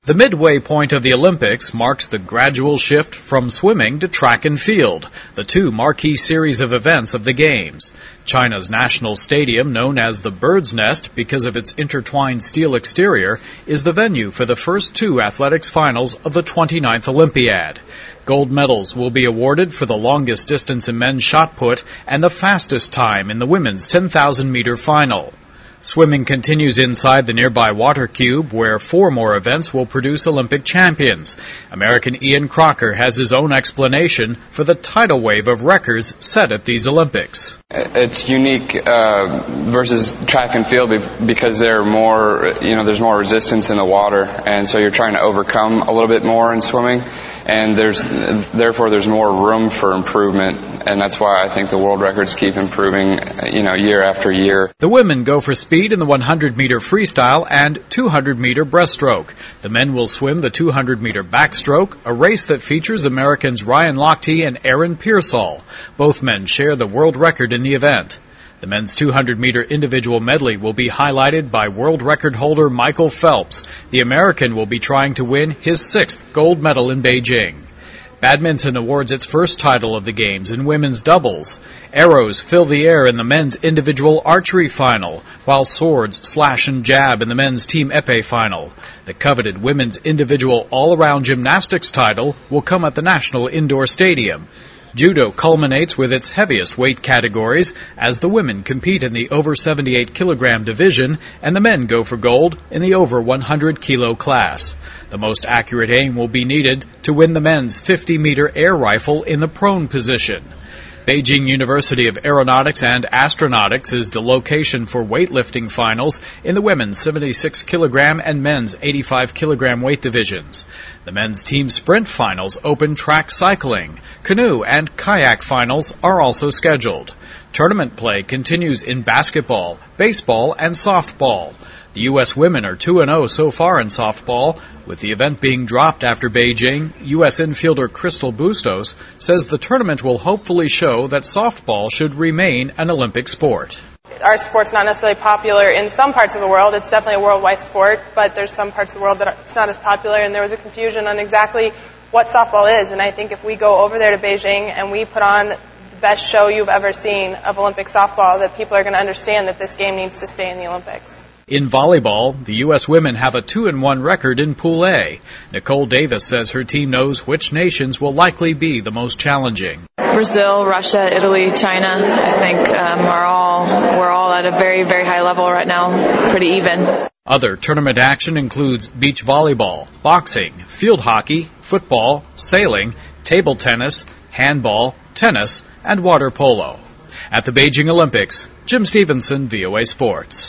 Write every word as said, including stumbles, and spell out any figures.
The midway point of the Olympics marks the gradual shift from swimming to track and field, the two marquee series of events of the Games. China's national stadium, known as the Bird's Nest because of its intertwined steel exterior, is the venue for the first two athletics finals of the twenty-ninth Olympiad. Gold medals will be awarded for the longest distance in men's shot put and the fastest time in the women's ten thousand meter final. Swimming continues inside the nearby water cube, where four more events will produce Olympic champions. American Ian Crocker has his own explanation for the tidal wave of records set at these Olympics. It's unique uh, versus track and field because there are more, you know, there's more resistance in the water, and so you're trying to overcome a little bit more in swimming, and there's therefore there's more room for improvement, and that's why I think the world records keep improving, you know, year after year. The women go for speed in the one hundred meter freestyle and two hundred meter breaststroke. The men will swim the two hundred meter backstroke, a race that features Americans Ryan Lochte and Aaron Pearsall. Both men share the world record in the event. The men's two hundred meter individual medley will be highlighted by world record holder Michael Phelps. The American will be trying to win his sixth gold medal in Beijing. Badminton awards its first title of the Games in women's doubles. Arrows fill the air in the men's individual archery final, while swords slash and jab in the men's team épée final. The coveted women's individual all-around gymnastics title will come at the National Indoor Stadium. Judo culminates with its heaviest weight categories as the women compete in the over seventy-eight kilogram division and the men go for gold in the over one hundred kilo class. The most accurate aim will be needed to win the men's fifty meter air rifle in the prone position. Beijing University of Aeronautics and Astronautics is the location for weightlifting finals in the women's seventy-six kilogram and men's eighty-five kilogram weight divisions. The men's team sprint finals open track cycling. Canoe and kayak finals are also scheduled. Tournament play continues in basketball, baseball, and softball. The U S women are two and oh so far in softball. With the event being dropped after Beijing, U S infielder Crystal Bustos says the tournament will hopefully show that softball should remain an Olympic sport. Our sport's not necessarily popular in some parts of the world. It's definitely a worldwide sport, but there's some parts of the world that it's not as popular, and there was a confusion on exactly what softball is. And I think if we go over there to Beijing and we put on the best show you've ever seen of Olympic softball, that people are going to understand that this game needs to stay in the Olympics. In volleyball, the U S women have a two and one record in Pool A. Nicole Davis says her team knows which nations will likely be the most challenging. Brazil, Russia, Italy, China, I think um, are all we're all at a very, very high level right now, pretty even. Other tournament action includes beach volleyball, boxing, field hockey, football, sailing, table tennis, handball, tennis, and water polo. At the Beijing Olympics, Jim Stevenson, V O A Sports.